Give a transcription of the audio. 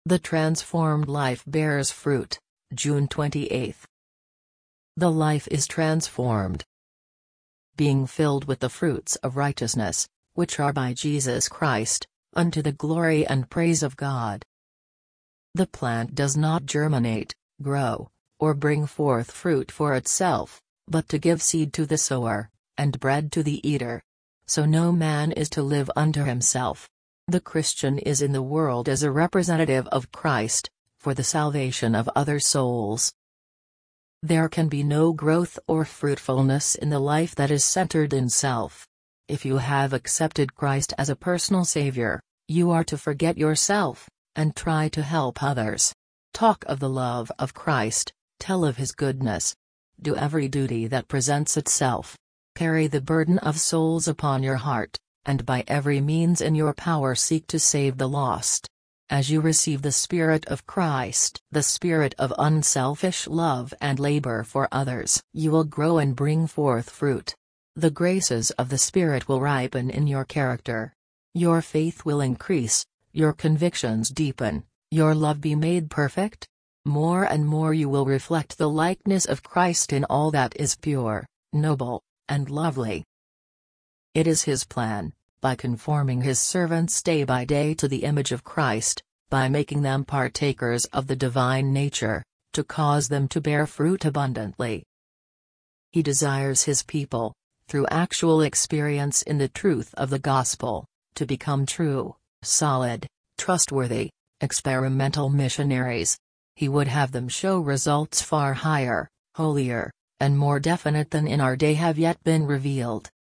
The transformed life bears fruit. June 28. The life is transformed, being filled with the fruits of righteousness, which are by Jesus Christ, unto the glory and praise of God. The plant does not germinate, grow, or bring forth fruit for itself, but to give seed to the sower, and bread to the eater. So no man is to live unto himself. The Christian is in the world as a representative of Christ, for the salvation of other souls. There can be no growth or fruitfulness in the life that is centered in self. If you have accepted Christ as a personal Savior, you are to forget yourself, and try to help others. Talk of the love of Christ, tell of His goodness. Do every duty that presents itself. Carry the burden of souls upon your heart, and by every means in your power seek to save the lost. As you receive the Spirit of Christ, the spirit of unselfish love and labor for others, you will grow and bring forth fruit. The graces of the Spirit will ripen in your character. Your faith will increase, your convictions deepen, your love be made perfect. More and more you will reflect the likeness of Christ in all that is pure, noble, and lovely. It is His plan, by conforming His servants day by day to the image of Christ, by making them partakers of the divine nature, to cause them to bear fruit abundantly. He desires His people, through actual experience in the truth of the gospel, to become true, solid, trustworthy, experimental missionaries. He would have them show results far higher, holier, and more definite than in our day have yet been revealed.